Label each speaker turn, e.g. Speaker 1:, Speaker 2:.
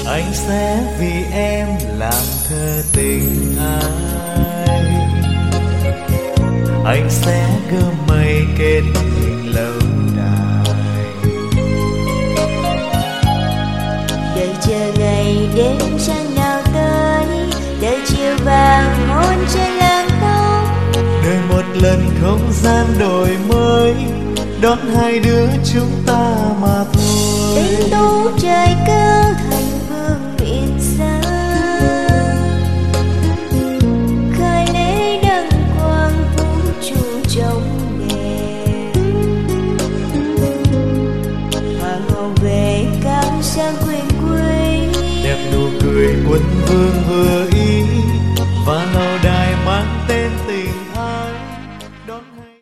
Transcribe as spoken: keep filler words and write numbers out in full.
Speaker 1: Anh sẽ vì em làm thơ tình ai. Anh sẽ gom mây kết hình lâu đài.
Speaker 2: Đợi chờ ngày đêm trăng nào tới, đợi chiều vàng hôn trên làn tóc.
Speaker 1: Đợi một lần không gian đổi mới, đón hai đứa chúng ta mà thôi.
Speaker 2: Tinh tú trời cao thành vương miền xa, khai lễ đăng quang vũ trụ trong đèn. Hoàng hậu về cao sang quyền quý,
Speaker 1: đẹp nụ cười quân vương vừa